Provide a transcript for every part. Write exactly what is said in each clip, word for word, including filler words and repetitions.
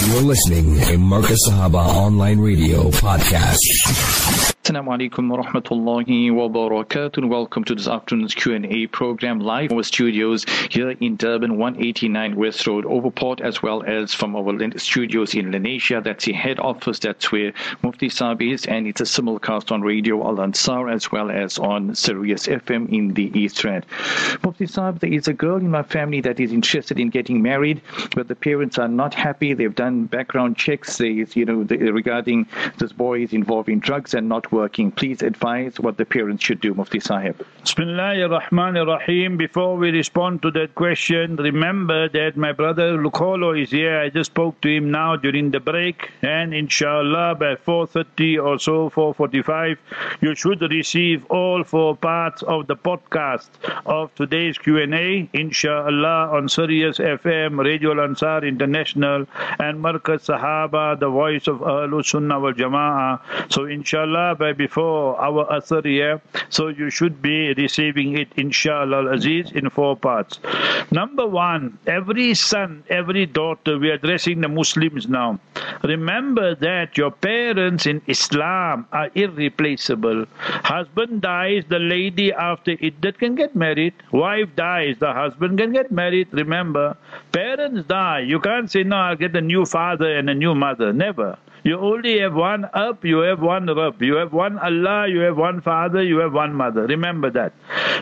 You're listening to Marcus Sahaba Online Radio Podcast. Assalamu alaikum wa rahmatullahi wa barakatuh. Welcome to this afternoon's Q and A program live from our studios here in Durban, one eighty-nine West Road, Overport, as well as from our studios in Lenasia. That's the head office. That's where Mufti Saab is, and it's a simulcast on Radio Al Ansar as well as on Sirius F M in the East Rand. Mufti Saab, there is a girl in my family that is interested in getting married, but the parents are not happy. They've done background checks. They, you know, they, regarding this boy is involved in drugs and not working. Please advise what the parents should do, Mufti Sahib. Bismillahir Rahmanir Rahim. Before we respond to that question, remember that my brother Lukolo is here. I just spoke to him now during the break, and inshallah by four thirty or so, four forty-five, you should receive all four parts of the podcast of today's Q and A, inshallah, on Sirius F M, Radio Al Ansar International, and Markaz Sahaba, the voice of Ahlus Sunnah wal Jama'ah. So inshallah by before our Asr here, so you should be receiving it, inshallah Aziz, in four parts. Number one, every son, every daughter, we are addressing the Muslims now. Remember that your parents in Islam are irreplaceable. Husband dies, the lady after iddat can get married. Wife dies, the husband can get married. Remember, parents die. You can't say, no, I'll get a new father and a new mother. Never. You only have one up, you have one Rabb. You have one Allah, you have one father, you have one mother. Remember that.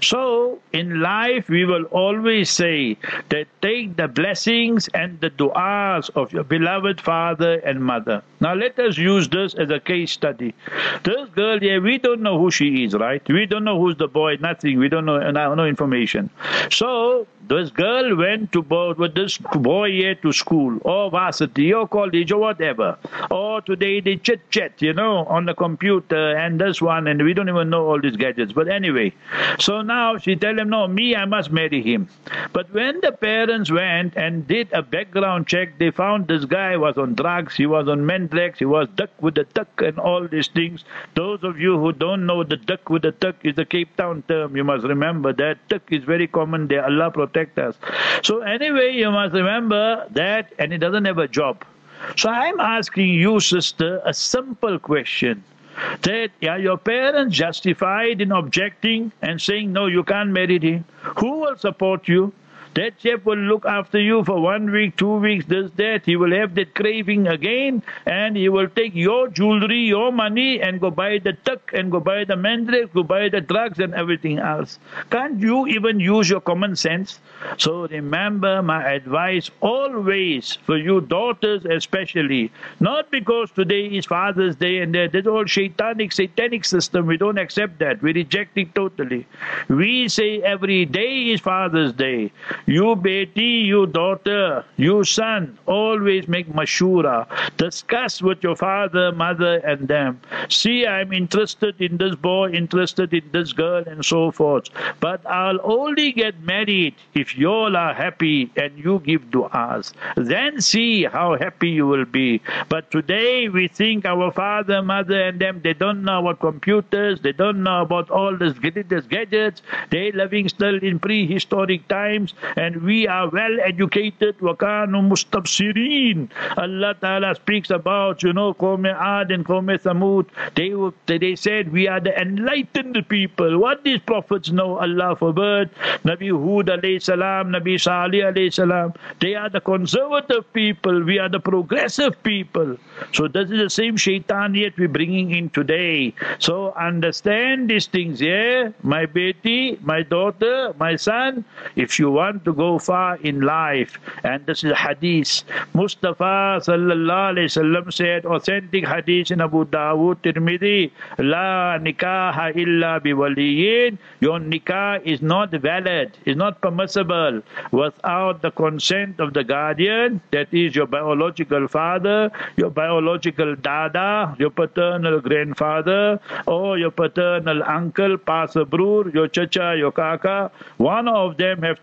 So, in life, we will always say that take the blessings and the du'as of your beloved father and mother. Now, let us use this as a case study. This girl here, we don't know who she is, right? We don't know who's the boy, nothing. We don't know, no information. So, this girl went to both with this boy here to school, or varsity, or college, or whatever. Or today they chit-chat, you know, on the computer and this one, and we don't even know all these gadgets. But anyway, so now she tell him, no, me, I must marry him. But when the parents went and did a background check, they found this guy was on drugs, he was on Mendrax, he was duck with the tuck and all these things. Those of you who don't know, the duck with the tuck is a Cape Town term. You must remember that. Tuck is very common there. Allah protect us. So anyway, you must remember that, and he doesn't have a job. So I'm asking you, sister, a simple question. That are your parents justified in objecting and saying, no, you can't marry him? Who will support you? That chap will look after you for one week, two weeks, this, that. He will have that craving again, and he will take your jewelry, your money, and go buy the tuck, and go buy the mandrake, go buy the drugs and everything else. Can't you even use your common sense? So remember my advice always, for you daughters especially, not because today is Father's Day and that all shaitanic, satanic system, we don't accept that. We reject it totally. We say every day is Father's Day. You beti, you daughter, you son, always make mashura. Discuss with your father, mother and them. See, I'm interested in this boy, interested in this girl and so forth. But I'll only get married if you all are happy and you give du'as. Then see how happy you will be. But today we think our father, mother and them, they don't know about computers, they don't know about all this gadgets. They're living still in prehistoric times. And we are well educated. وَكَانُوا مُسْتَبْصِرِينَ. Allah Ta'ala speaks about, you know, Qawm Ad and Qawm Thamud. They, they said we are the enlightened people. What these prophets know, Allah forbid. Nabi Hud alayhi salam, Nabi Salih alayhi salam. They are the conservative people. We are the progressive people. So this is the same shaitan yet we're bringing in today. So understand these things, yeah? My beti, my daughter, my son, if you want to go far in life, and this is hadith. Mustafa sallallahu alayhi wasallam said, authentic hadith in Abu Dawud, Tirmidhi, La nikaha illa biwaliyin. Your nikah is not valid, is not permissible without the consent of the guardian, that is your biological father, your biological dada, your paternal grandfather, or your paternal uncle, pasabrur, your chacha, your kaka. One of them have to give permission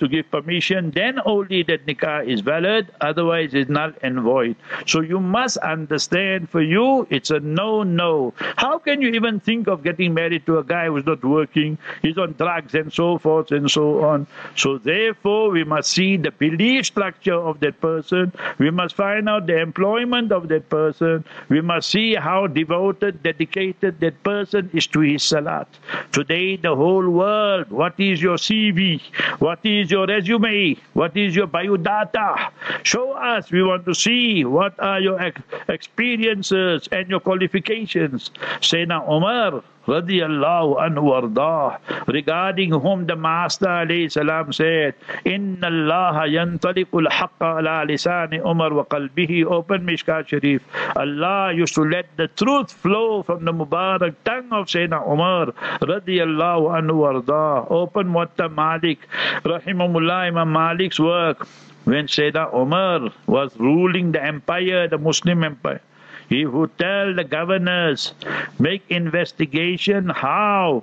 permission, then only that nikah is valid, otherwise it's null and void. So you must understand, for you, it's a no-no. How can you even think of getting married to a guy who's not working, he's on drugs and so forth and so on? So therefore, we must see the belief structure of that person, we must find out the employment of that person, we must see how devoted, dedicated that person is to his salat. Today, the whole world, what is your C V? What is your resume? What is your biodata? Show us. We want to see what are your ex experiences and your qualifications. Sayyidina Umar radiyallahu anhu wardah, regarding whom the Master alayhi salam said, Inna Allaha yantaliqul haqqa ala lisani Umar wa qalbihi. Open Mishkat Sharif. Allah used to let the truth flow from the Mubarak tongue of Sayyidina Umar radiyallahu anhu wardah. Open Muwatta Malik, rahimahullah, Imam Malik's work. When Sayyidina Umar was ruling the empire, the Muslim empire, he would tell the governors, make investigation how,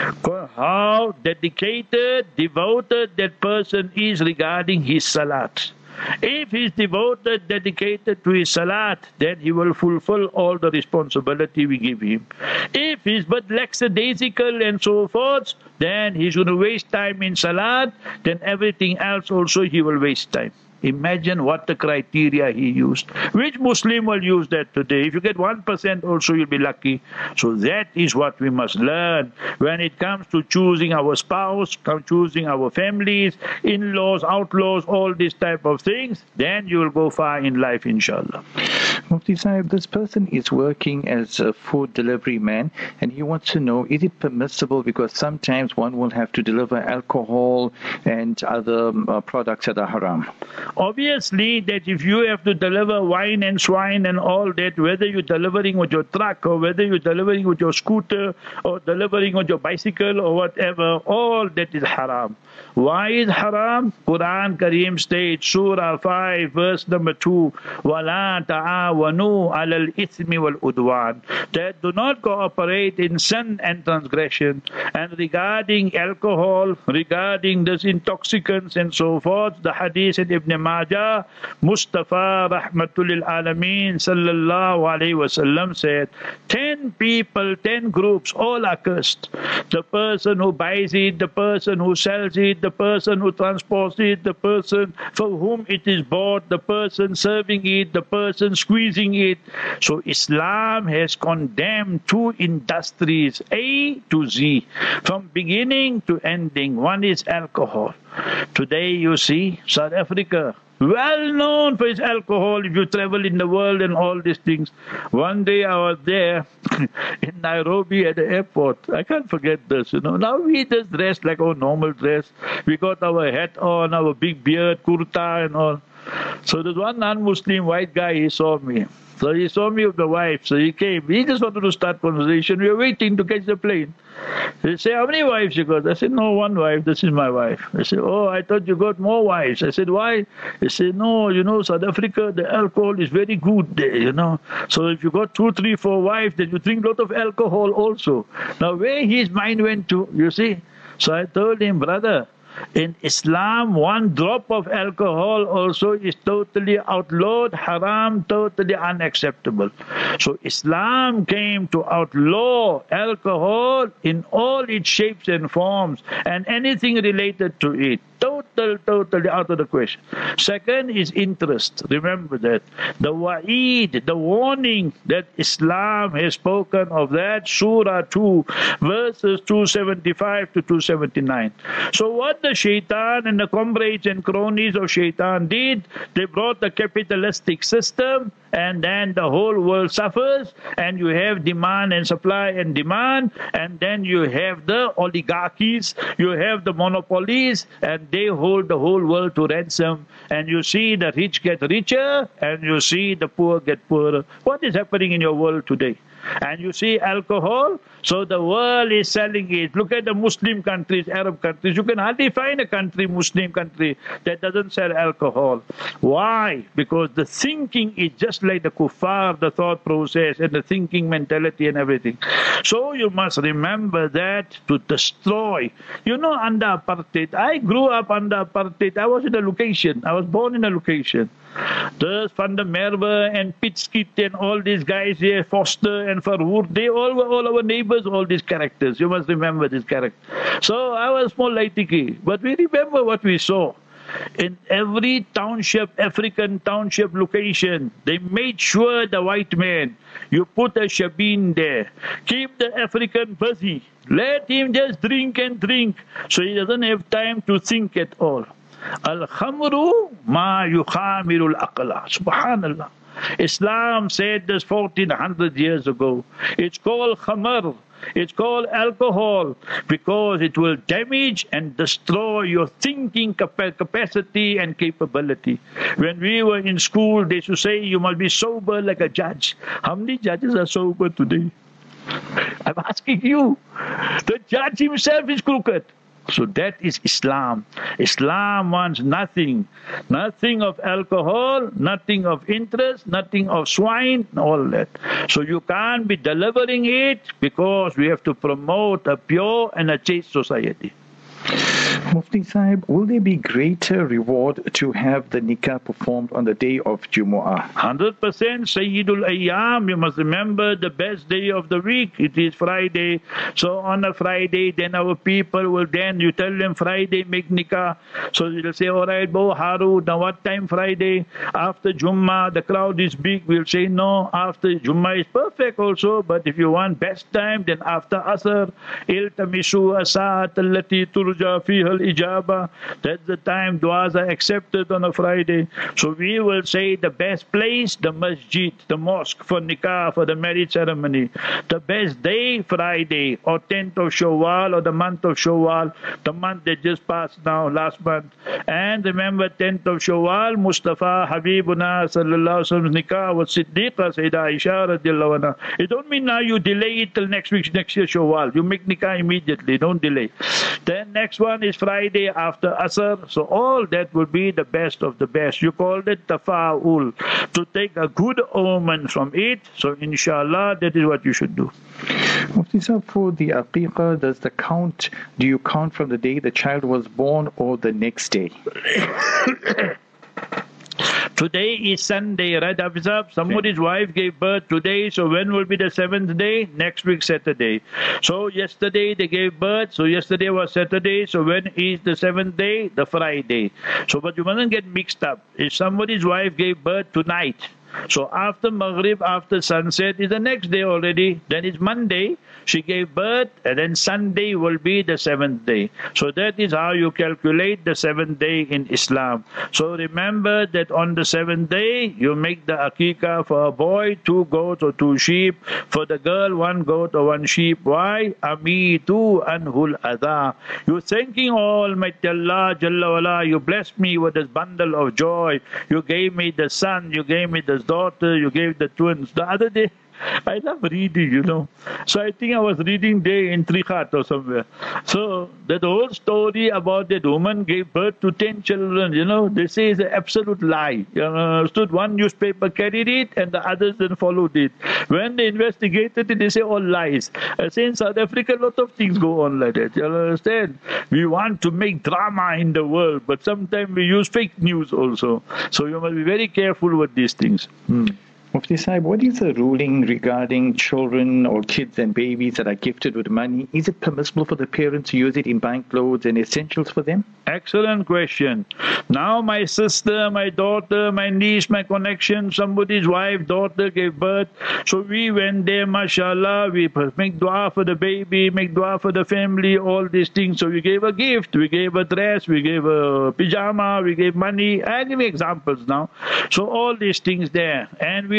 how dedicated, devoted that person is regarding his salat. If he is devoted, dedicated to his salat, then he will fulfill all the responsibility we give him. If he is but lackadaisical and so forth, then he's going to waste time in salat, then everything else also he will waste time. Imagine what the criteria he used. Which Muslim will use that today? If you get one percent also, you'll be lucky. So that is what we must learn. When it comes to choosing our spouse, choosing our families, in-laws, outlaws, all these type of things, then you will go far in life, inshallah. Mufti Sahib, this person is working as a food delivery man, and he wants to know, is it permissible, because sometimes one will have to deliver alcohol and other uh, products that are haram. Obviously, that if you have to deliver wine and swine and all that, whether you're delivering with your truck or whether you're delivering with your scooter or delivering with your bicycle or whatever, all that is haram. Why is haram? Quran Kareem states, Surah five, verse number two, وَلَا تَعَاوَنُوا عَلَى الْإِثْمِ وَالْعُدْوَانِ, that do not cooperate in sin and transgression. And regarding alcohol, regarding this intoxicants and so forth, the hadith in Ibn Majah, Mustafa Rahmatul Lil Alameen sallallahu alayhi wasallam said, ten people, ten groups, all are cursed. The person who buys it, the person who sells it, the person who transports it, the person for whom it is bought, the person serving it, the person squeezing it. So Islam has condemned two industries, A to Z, from beginning to ending. One is alcohol. Today you see South Africa, well known for its alcohol if you travel in the world and all these things. One day I was there in Nairobi at the airport. I can't forget this, you know. Now we just dress like our normal dress. We got our hat on, our big beard, kurta and all. So there's one non-Muslim white guy, he saw me. So he saw me with the wife, so he came. He just wanted to start conversation. We were waiting to catch the plane. He said, how many wives you got? I said, no, one wife. This is my wife. I said, oh, I thought you got more wives. I said, why? He said, no, you know, South Africa, the alcohol is very good there, you know. So if you got two, three, four wives, then you drink a lot of alcohol also. Now, where his mind went to, you see? So I told him, brother, in Islam, one drop of alcohol also is totally outlawed, haram, totally unacceptable. So Islam came to outlaw alcohol in all its shapes and forms and anything related to it. Total, totally out of the question. Second is interest. Remember that. The wa'id, the warning that Islam has spoken of that, Surah two, verses two seventy-five to two seventy-nine. So what the shaitan and the comrades and cronies of shaitan did, they brought the capitalistic system, and then the whole world suffers, and you have demand and supply and demand, and then you have the oligarchies, you have the monopolies, and they hold the whole world to ransom, and you see the rich get richer, and you see the poor get poorer. What is happening in your world today? And you see alcohol, so the world is selling it. Look at the Muslim countries, Arab countries. You can hardly find a country, Muslim country, that doesn't sell alcohol. Why? Because the thinking is just like the kuffar, the thought process and the thinking mentality and everything. So you must remember that to destroy. You know, under apartheid, I grew up under apartheid. I was in a location. I was born in a location. The Van der Merwe and Pitskit and all these guys here, Foster and Farhoor, they all were all our neighbors, all these characters. You must remember this character. So I was more laitiki, but we remember what we saw. In every township, African township location, they made sure the white man, you put a shabin there. Keep the African busy. Let him just drink and drink, so he doesn't have time to think at all. Al-khamru ma yukhamiru al-aqla. Subhanallah. Islam said this fourteen hundred years ago. It's called khamar. It's called alcohol because it will damage and destroy your thinking capacity and capability. When we were in school, they used to say you must be sober like a judge. How many judges are sober today? I'm asking you. The judge himself is crooked. So that is Islam. Islam wants nothing. Nothing of alcohol, nothing of interest, nothing of swine, all that. So you can't be delivering it because we have to promote a pure and a chaste society. Mufti Sahib, will there be greater reward to have the nikah performed on the day of Jumu'ah? one hundred percent Sayyidul Ayyam. You must remember the best day of the week. It is Friday. So on a Friday, then our people will then, you tell them Friday, make nikah. So they'll say, all right, Bo Haru, now what time Friday? After Jummah, the crowd is big. We'll say, no, after Jummah is perfect also. But if you want best time, then after Asr, iltamisu asa'at allati turja fiha al-ijaba. That's the time du'as are accepted on a Friday. So we will say the best place, the masjid, the mosque for nikah, for the marriage ceremony. The best day, Friday, or tenth of Shawwal, or the month of Shawwal, the month that just passed now, last month. And remember, tenth of Shawwal, Mustafa Habibuna sallallahu alaihi wasallam's nikah was Siddiqa Sayyidah Aisha radiallahu anha. It don't mean now you delay it till next week, next year Shawwal. You make nikah immediately, don't delay. Then next one is Friday after Asr. So all that will be the best of the best. You called it tafa'ul, to take a good omen from it. So inshallah, that is what you should do. Mufti Sahib, for the aqiqah, does the count, do you count from the day the child was born or the next day? Today is Sunday, right, Hafizab? Somebody's wife gave birth today, so when will be the seventh day? Next week, Saturday. So yesterday they gave birth, so yesterday was Saturday, so when is the seventh day? The Friday. So, but you mustn't get mixed up. If somebody's wife gave birth tonight, so after Maghrib, after sunset, is the next day already, then it's Monday, she gave birth, and then Sunday will be the seventh day. So that is how you calculate the seventh day in Islam. So remember that on the seventh day, you make the aqiqah for a boy, two goats or two sheep, for the girl, one goat or one sheep. Why? Amitu anhul adha. You're thanking Almighty Allah, Jalla wala, you blessed me with this bundle of joy. You gave me the son, you gave me the daughter, you gave the twins. The other day, I love reading, you know. So I think I was reading there in Trikhat or somewhere. So that whole story about that woman gave birth to ten children, you know, they say it's an absolute lie. You know, stood one newspaper carried it and the others then followed it. When they investigated it, they say all lies. I say in South Africa, a lot of things go on like that. You understand? We want to make drama in the world, but sometimes we use fake news also. So you must be very careful with these things. Hmm. Mufti Sahib, what is the ruling regarding children or kids and babies that are gifted with money? Is it permissible for the parents to use it in buying clothes and essentials for them? Excellent question. Now my sister, my daughter, my niece, my connection, somebody's wife, daughter gave birth. So we went there, mashallah, we make dua for the baby, make dua for the family, all these things. So we gave a gift, we gave a dress, we gave a pyjama, we gave money. I give examples now. So all these things there. And we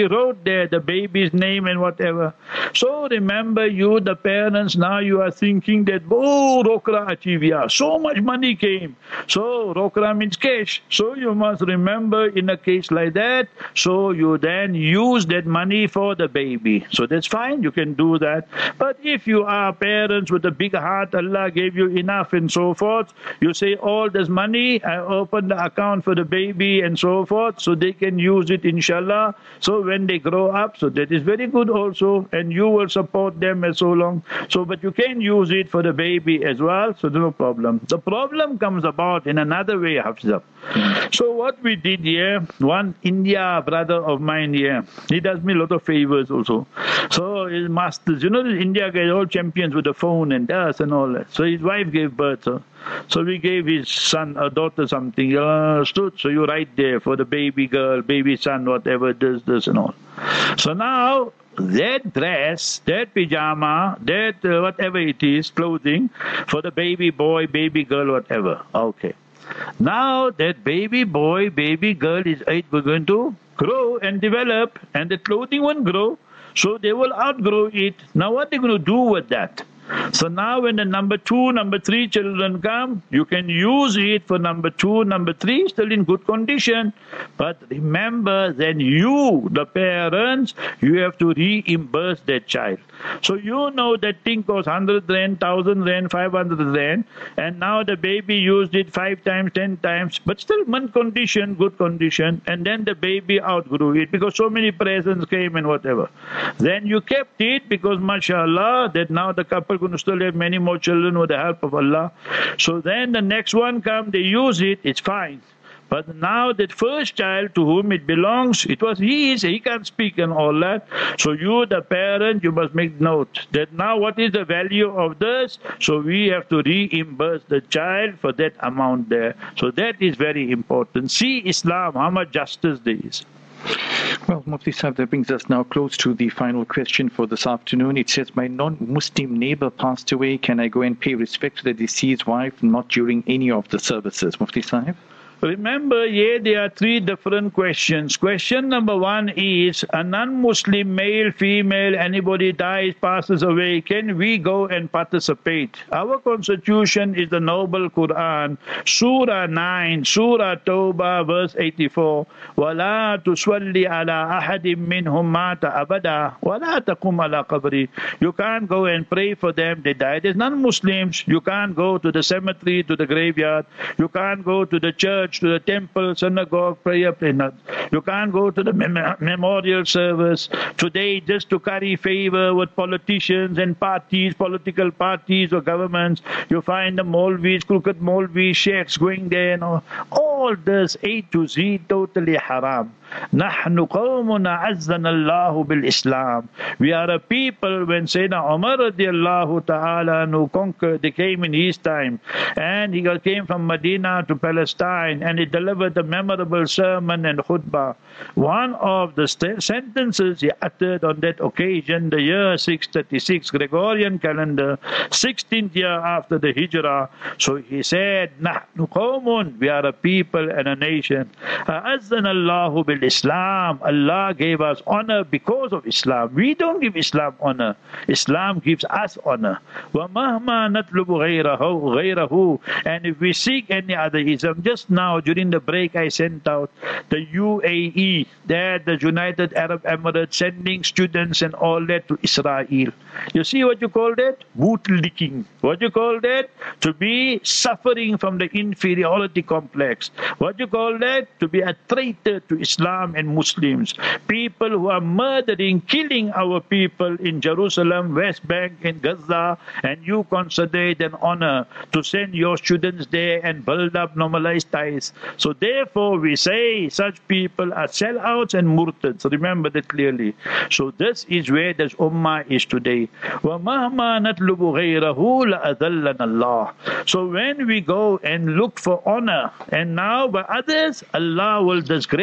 we wrote there the baby's name and whatever. So remember, you, the parents, now you are thinking that, oh, Rokra Achivya, so much money came. So Rokra means cash. So you must remember, in a case like that, so you then use that money for the baby. So that's fine, you can do that. But if you are parents with a big heart, Allah gave you enough and so forth, you say, all this money, I open the account for the baby and so forth, so they can use it, inshallah. So when they grow up, so that is very good also, and you will support them as so long. So, but you can use it for the baby as well, so no problem. The problem comes about in another way, Hafizah. So what we did here, one India brother of mine here, he does me a lot of favors also. So his masters, you know, the India guys, all champions with the phone and us and all that. So his wife gave birth. So, so we gave his son or daughter something. You understood? So you write there for the baby girl, baby son, whatever, this, this and all. So now, that dress, that pyjama, that uh, whatever it is, clothing, for the baby boy, baby girl, whatever. Okay. Now that baby boy, baby girl is going to grow and develop, and the clothing won't grow, so they will outgrow it. Now what are they going to do with that? So now when the number two, number three children come, you can use it for number two, number three, still in good condition. But remember, then you, the parents, you have to reimburse that child. So you know that thing costs one hundred rand, one thousand rand, five hundred rand, and now the baby used it five times, ten times, but still in condition, good condition, and then the baby outgrew it because so many presents came and whatever. Then you kept it because, mashallah, that now the couple going to still have many more children with the help of Allah. So then the next one come, they use it, it's fine. But now that first child to whom it belongs, it was his, he can't speak and all that. So you, the parent, you must make note that now what is the value of this? So we have to reimburse the child for that amount there. So that is very important. See Islam, how much justice there is. Well, Mufti Sahib, that brings us now close to the final question for this afternoon. It says, my non-Muslim neighbor passed away. Can I go and pay respect to the deceased wife, not during any of the services? Mufti Sahib? Remember, here there are three different questions. Question number one is, a non-Muslim male, female, anybody dies, passes away, can we go and participate? Our constitution is the noble Quran, Surah nine, Surah Tawbah, verse eighty-four. وَلَا تُصَلِّ عَلَىٰ أَحَدٍ مِّنْهُمْ مَاتَ أَبَدًا وَلَا تَقُمْ عَلَىٰ قَبْرِهِ. You can't go and pray for them, they died as non-Muslims. You can't go to the cemetery, to the graveyard. You can't go to the church, to the temple, synagogue, prayer, prayer. You can't go to the mem- memorial service today just to curry favor with politicians and parties, political parties or governments. You find the Maulvis, crooked Maulvis, sheikhs going there. You know. All this A to Z, totally haram. نحن قوم عزنا الله بالإسلام. We are a people, when Sayyidina Umar radiallahu ta'ala who conquered, they came in his time, and he came from Medina to Palestine, and he delivered a memorable sermon and khutbah. One of the st- sentences he uttered on that occasion, the year six thirty-six Gregorian calendar, sixteenth year after the Hijrah. So he said, نحن قوم, we are a people and a nation. عزنا الله بالإسلام. Islam, Allah gave us honor because of Islam. We don't give Islam honor. Islam gives us honor. وَمَهْمَا نَطْلُبُ غَيْرَهُ غَيْرَهُ. And if we seek any other ism, just now during the break I sent out the U A E, that the United Arab Emirates sending students and all that to Israel. You see what you call that? Bootlicking. What you call that? To be suffering from the inferiority complex. What you call that? To be a traitor to Islam and Muslims. People who are murdering, killing our people in Jerusalem, West Bank, in Gaza, and you consider it an honor to send your students there and build up normalized ties. So therefore we say such people are sellouts and murtads. Remember that clearly. So this is where this ummah is today. وَمَهْمَا نَطْلُبُ غَيْرَهُ لَأَذَلَّنَا اللَّهُ. So when we go and look for honor, and now by others, Allah will disgrace and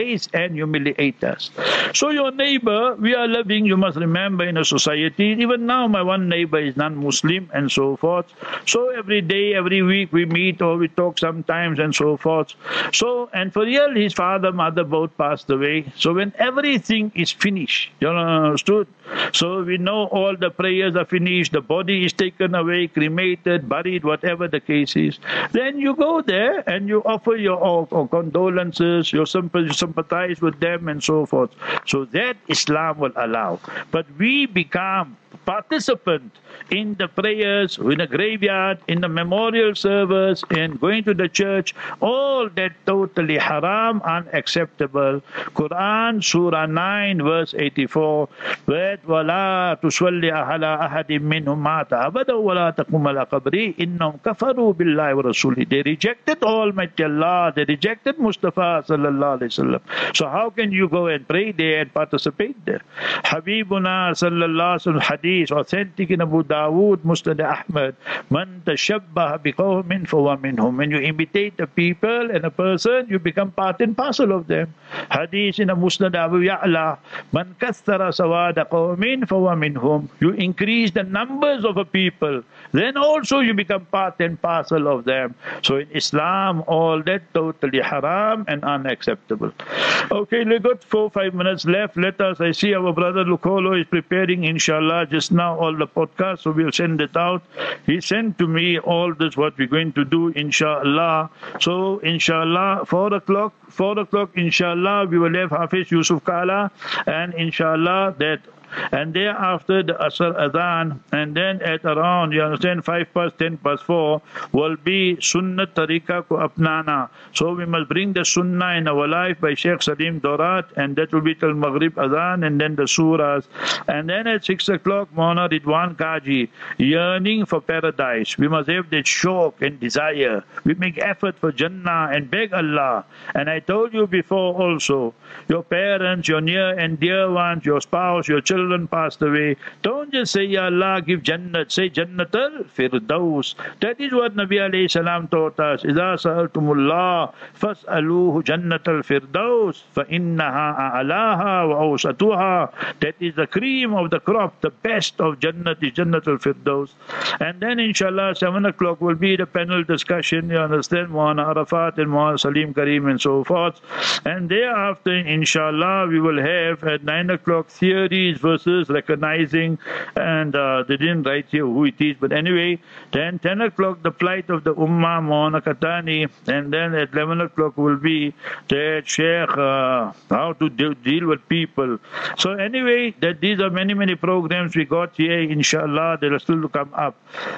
and humiliate us. So your neighbor, we are living, you must remember, in a society. Even now, my one neighbor is non-Muslim and so forth. So every day, every week, we meet or we talk sometimes and so forth. So, and for real, his father, mother both passed away. So when everything is finished, you understood? So we know all the prayers are finished, the body is taken away, cremated, buried, whatever the case is. Then you go there and you offer your or, or condolences, you sympathize with them and so forth. So that Islam will allow. But we become participant in the prayers, in the graveyard, in the memorial service, and going to the church, all that totally haram, unacceptable. Quran, Surah nine, verse eighty-four, that وَلَا تُصَلِّ عَلَىٰ أَحَدٍ مِّنْهُمْ مَاتَ أَبَدًا وَلَا تَقُمْ عَلَىٰ قَبْرِهِ إِنَّهُمْ كَفَرُوا بِاللَّهِ وَرَسُولِهِ. They rejected Almighty Allah, they rejected Mustafa sallallahu alayhi wa sallam. So how can you go and pray there and participate there? Habibuna sallallahu alayhi wa sallam, hadith, authentic in Abu Dawood, Musnad Ahmad, man tashabbaha biqawmin fahuwa minhum. When you imitate a people and a person, you become part and parcel of them. Hadith in Musnad Abu Ya'la, man kathara sawada qawmin fahuwa minhum. You increase the numbers of a people, then also you become part and parcel of them. So in Islam, all that totally haram and unacceptable. Okay, we've got four, five minutes left. Let us, I see our brother Lukolo is preparing, inshallah, just now all the podcasts, so we'll send it out. He sent to me all this, what we're going to do, inshallah. So, inshallah, four o'clock, four o'clock, inshallah, we will have Hafiz Yusuf Kala, and inshallah, that and thereafter the Asr Adhan, and then at around, you understand, five past, ten past four, will be Sunnah Tariqa Ko Apnana. So we must bring the Sunnah in our life by Sheikh Salim Dorat, and that will be till Maghrib Adhan, and then the Surahs. And then at six o'clock, Maulana Ridwan Kaji, yearning for paradise. We must have that shauq and desire. We make effort for Jannah and beg Allah. And I told you before also, your parents, your near and dear ones, your spouse, your children, passed away. Don't just say, Ya Allah, give Jannat. Say Jannat al-Firdaus. That is what Nabi alayhi salam taught us. إِذَا سَأَلْتُمُ اللَّهِ فَاسْأَلُوهُ جَنَّةَ الْفِرْدَوْسِ فَإِنَّهَا أَعْلَاهَا وَأَوْسَطُهَا. That is the cream of the crop. The best of Jannat is Jannat al-Firdaus. And then inshallah, seven o'clock will be the panel discussion. You understand? Maulana Arafat and Maulana Salim Karim and so forth. And thereafter, inshallah, we will have at nine o'clock theories versus recognizing, and uh, they didn't write here who it is, but anyway, then ten o'clock the plight of the Ummah, Maulana Katani, and then at eleven o'clock will be that Sheikh, uh, how to de- deal with people. So anyway, that these are many, many programs we got here, inshallah, they are still to come up.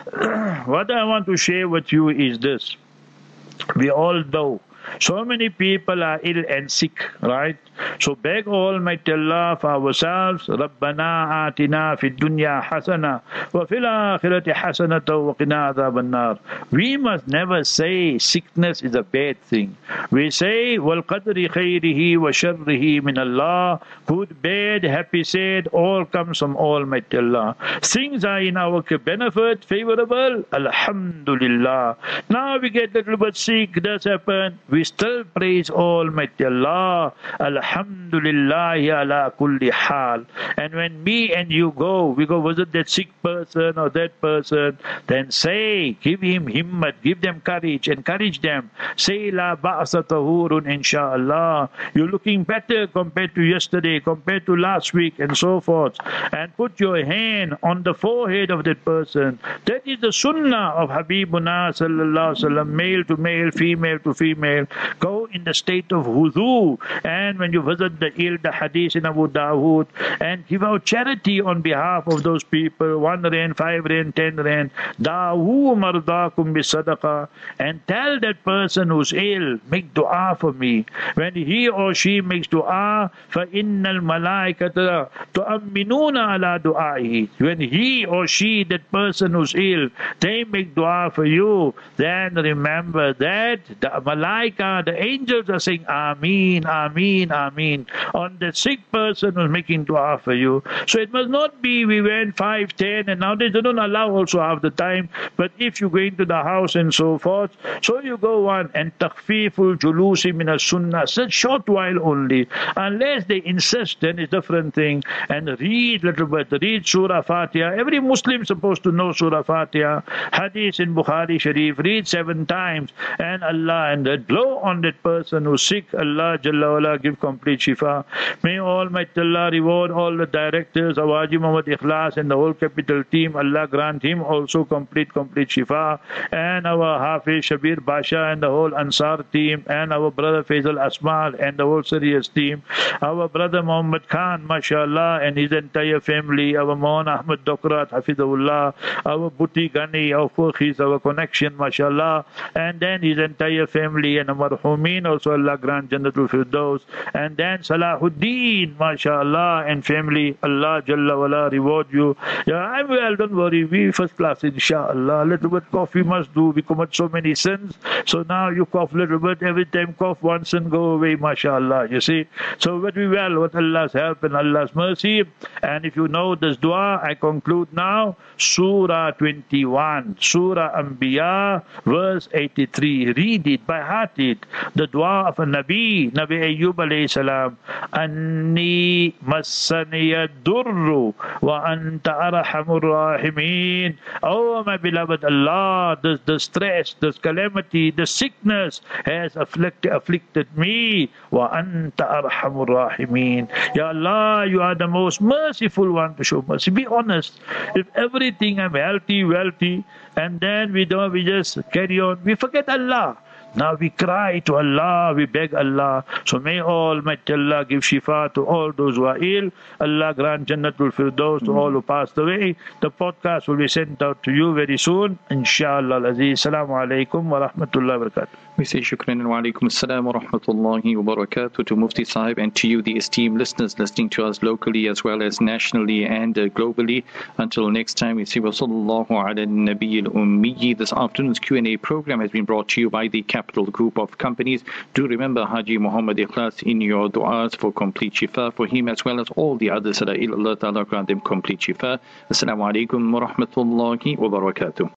What I want to share with you is this. We all know so many people are ill and sick, right? So beg Almighty Allah for ourselves. Rabbana atina fid dunya hasana wa fil akhirati hasanatan wa qina adhaban nar. We must never say sickness is a bad thing. We say wal qadri khairihi wa sharrihi min Allah. Good, bad, happy, sad, all comes from Almighty Allah. Things are in our benefit, favorable, alhamdulillah. Now we get a little bit sick, does happen. We still praise Almighty Allah. Alhamdulillah ala kulli hal. And when me and you go, we go visit that sick person or that person, then say, give him himmat, give them courage, encourage them. Say, la ba'asa tahurun insha'Allah. You're looking better compared to yesterday, compared to last week, and so forth. And put your hand on the forehead of that person. That is the sunnah of Habibuna sallallahu alaihi wasallam, male to male, female to female. Go in the state of wudu, and when you visit the ill, the hadith in Abu Dawood, and give out charity on behalf of those people, one rand, five rand, ten rand, da'u mardakum bi sadaqa, and tell that person who's ill, make dua for me. When he or she makes dua, fa innal malaikata tu'amminuna ala du'aihi. When he or she, that person who's ill, they make dua for you, then remember that the malaika, the angel angels are saying Ameen, Ameen, Ameen on the sick person who's making dua for you. So it must not be we went five, ten, and nowadays they don't allow also half the time. But if you go into the house and so forth, so you go on and takhfiful julusi min as-sunnah, such short while only, unless they insist, then it's different thing. And read little bit, read Surah Fatiha. Every Muslim is supposed to know Surah Fatiha. Hadith in Bukhari Sharif, read seven times, and Allah, and that blow on that person who's sick, Allah Jalla wala give complete shifa. May Almighty Allah reward all the directors, Awaji Muhammad Ikhlas and the whole capital team. Allah grant him also complete, complete shifa. And our Hafiz Shabir Basha and the whole Ansar team, and our brother Faisal Asmal and the whole serious team. Our brother Muhammad Khan, mashallah, and his entire family. Our Mohan Ahmad Dokrat, Hafidahullah. Our Buti Gani, our Fukhis, our connection, mashallah. And then his entire family and our Marhumin, also Allah grant Jannatul Firdaus. And then Salahuddin, mashallah, and family. Allah Jalla wala reward you. Yeah, I'm well, don't worry. We first class, inshallah. A little bit cough we must do. We commit so many sins. So now you cough a little bit. Every time cough once and go away, mashallah. You see? So but we well with Allah's help and Allah's mercy. And if you know this dua, I conclude now. Surah twenty-one, Surah Anbiya, verse eighty-three. Read it, by heart it. The dua of a Nabi, Nabi Ayyub alayhi salam. Anni massaniya durru wa anta arhamur rahimin. Oh my beloved Allah, the, the stress, the calamity, the sickness has afflicted, afflicted me. Wa anta arhamur rahimin. Ya Allah, you are the most merciful one to show mercy. Be honest. If everything I'm healthy, wealthy, and then we don't, we just carry on, we forget Allah. Now we cry to Allah, we beg Allah. So may Almighty Allah give shifa to all those who are ill. Allah grant Jannatul Firdaus to all who passed away. The podcast will be sent out to you very soon. Inshallah al-Aziz. Assalamu alaikum wa rahmatullahi wa barakatuh. We say shukran and wa alaikum assalam wa rahmatullahi wa barakatuh to Mufti Sahib and to you, the esteemed listeners listening to us locally as well as nationally and uh, globally. Until next time, we say wa sallallahu ala nabiyil ummi. This afternoon's Q and A program has been brought to you by the Capital Group of Companies. Do remember Haji Muhammad Ikhlas in your du'as for complete shifa for him as well as all the others that are ill. Allah Ta'ala grant them complete shifa. Assalamu alaikum wa rahmatullahi wa barakatuh.